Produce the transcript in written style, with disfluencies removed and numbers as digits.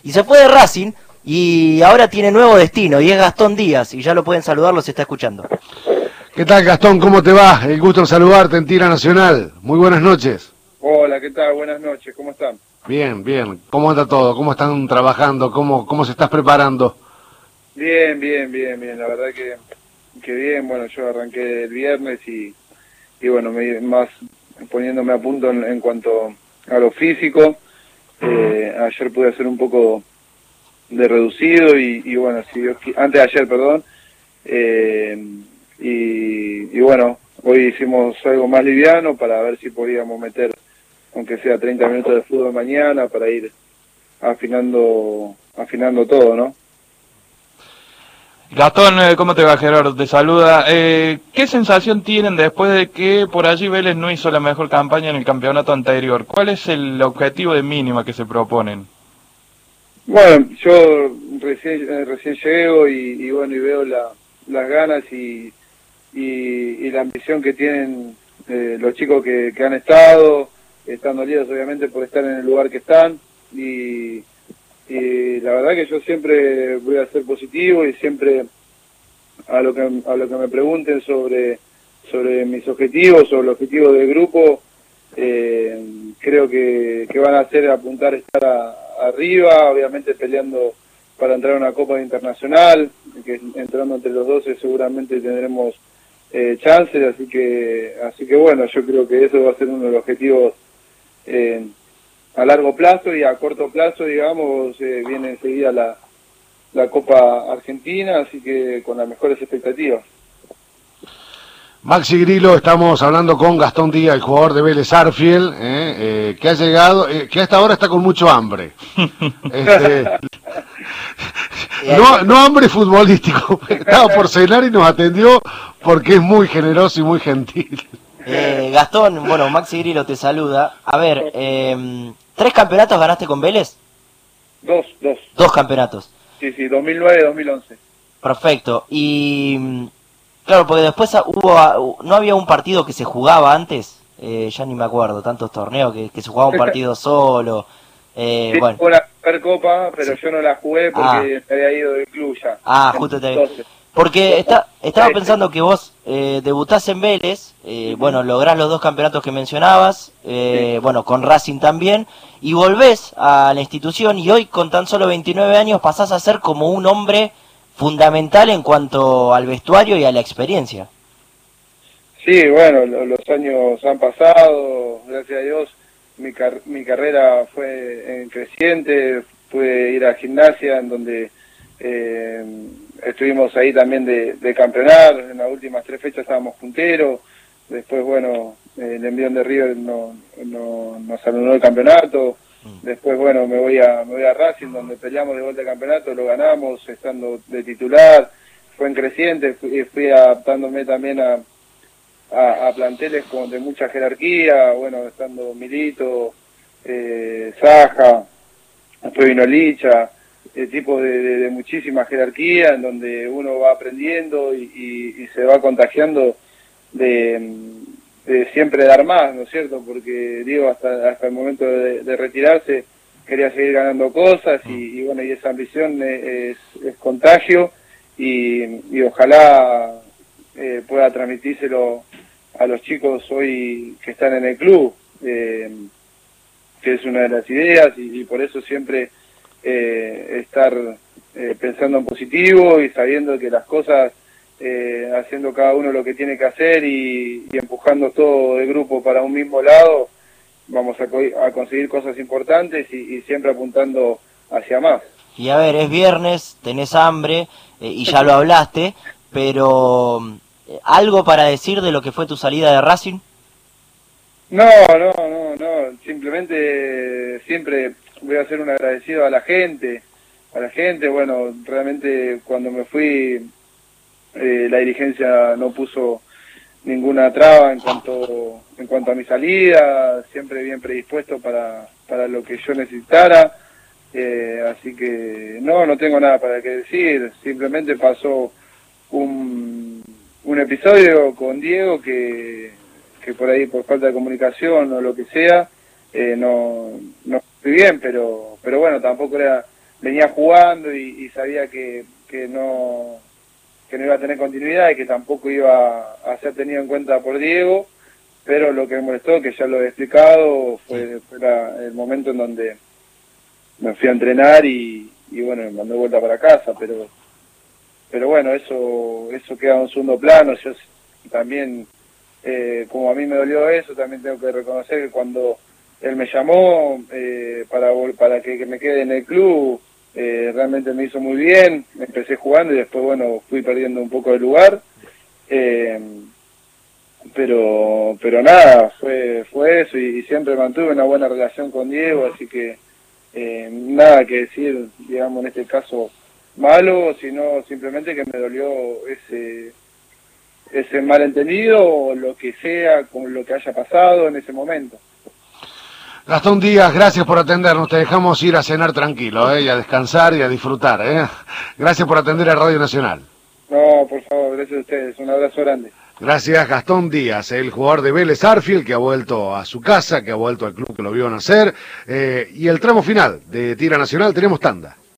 y se fue de Racing y ahora tiene nuevo destino y es Gastón Díaz, y ya lo pueden saludar, los está escuchando. ¿Qué tal, Gastón? ¿Cómo te va? El gusto en saludarte en Tira Nacional. Muy buenas noches. Hola, ¿qué tal? Buenas noches, ¿cómo están? Bien, bien. ¿Cómo anda todo? ¿Cómo están trabajando? ¿Cómo se estás preparando? Bien, la verdad que bien, bueno, yo arranqué el viernes y bueno, más poniéndome a punto en cuanto a lo físico. Ayer pude hacer un poco de reducido y bueno, antes de ayer, perdón, y bueno, hoy hicimos algo más liviano para ver si podíamos meter, aunque sea 30 minutos de fútbol mañana, para ir afinando todo, ¿no? Gastón, ¿cómo te va? Gerardo te saluda. ¿Qué sensación tienen después de que por allí Vélez no hizo la mejor campaña en el campeonato anterior? ¿Cuál es el objetivo de mínima que se proponen? Bueno, yo recién llego y bueno, y veo las ganas y la ambición que tienen los chicos que han están dolidos obviamente por estar en el lugar que están y la verdad que yo siempre voy a ser positivo y siempre a lo que me pregunten sobre mis objetivos, sobre el objetivo del grupo, creo que van a hacer apuntar a estar arriba, obviamente peleando para entrar a una Copa Internacional, que entrando entre los 12 seguramente tendremos chances, así que bueno, yo creo que eso va a ser uno de los objetivos a largo plazo, y a corto plazo, digamos, viene enseguida la Copa Argentina, así que con las mejores expectativas. Maxi Grillo, estamos hablando con Gastón Díaz, el jugador de Vélez Sarsfield, que ha llegado, que hasta ahora está con mucho hambre. No hambre futbolístico, estaba por cenar y nos atendió porque es muy generoso y muy gentil. Gastón, bueno, Maxi Grillo te saluda. A ver, ¿3 campeonatos ganaste con Vélez? Dos. 2 campeonatos. Sí, 2009 y 2011. Perfecto. Y claro, porque después no había un partido que se jugaba antes, ya ni me acuerdo, tantos torneos que se jugaba un partido solo. Sí, Bueno. fue una Supercopa, pero sí, yo no la jugué porque me había ido del club ya. Justo te... Porque estaba pensando que vos debutás en Vélez, bueno, lográs los 2 campeonatos que mencionabas, bueno, con Racing también, y volvés a la institución, y hoy con tan solo 29 años pasás a ser como un hombre fundamental en cuanto al vestuario y a la experiencia. Sí, bueno, los años han pasado, gracias a Dios, mi carrera fue creciente, pude ir a Gimnasia, en donde estuvimos ahí también de campeonar, en las últimas 3 fechas estábamos punteros, después, bueno, el envión de River nos anuló el campeonato, después, bueno, me voy a Racing, donde peleamos de vuelta al campeonato, lo ganamos, estando de titular, fue en creciente, fui adaptándome también a planteles de mucha jerarquía, bueno, estando Milito, Saja, después vino Licha, tipos de muchísima jerarquía, en donde uno va aprendiendo y se va contagiando de siempre dar más, ¿no es cierto? Porque, digo, hasta el momento de retirarse quería seguir ganando cosas y bueno, y esa ambición es contagio y ojalá pueda transmitírselo a los chicos hoy que están en el club, que es una de las ideas y por eso siempre estar pensando en positivo y sabiendo que las cosas, haciendo cada uno lo que tiene que hacer y empujando todo el grupo para un mismo lado, vamos a conseguir cosas importantes y siempre apuntando hacia más. Y a ver, es viernes, tenés hambre y ya lo hablaste, pero ¿algo para decir de lo que fue tu salida de Racing? No, simplemente siempre voy a ser un agradecido a la gente, bueno, realmente cuando me fui la dirigencia no puso ninguna traba en cuanto a mi salida, siempre bien predispuesto para lo que yo necesitara, así que no tengo nada para qué decir, simplemente pasó un episodio con Diego que por ahí por falta de comunicación o lo que sea no fui bien, pero bueno, tampoco era venía jugando y sabía que no iba a tener continuidad y que tampoco iba a ser tenido en cuenta por Diego, pero lo que me molestó, que ya lo he explicado, fue el momento en donde me fui a entrenar y bueno, me mandé vuelta para casa, pero bueno, eso queda en un segundo plano. Yo también, como a mí me dolió eso, también tengo que reconocer que cuando él me llamó para que me quede en el club, realmente me hizo muy bien. Empecé jugando y después, bueno, fui perdiendo un poco de lugar, pero nada, fue eso, y siempre mantuve una buena relación con Diego, así que nada que decir, digamos, en este caso malo, sino simplemente que me dolió ese malentendido o lo que sea, con lo que haya pasado en ese momento. Gastón Díaz, gracias por atendernos. Te dejamos ir a cenar tranquilo, y a descansar y a disfrutar. Gracias por atender a Radio Nacional. No, por favor, gracias a ustedes. Un abrazo grande. Gracias, Gastón Díaz, el jugador de Vélez Sarsfield, que ha vuelto a su casa, que ha vuelto al club que lo vio nacer. Y el tramo final de Tira Nacional, tenemos tanda.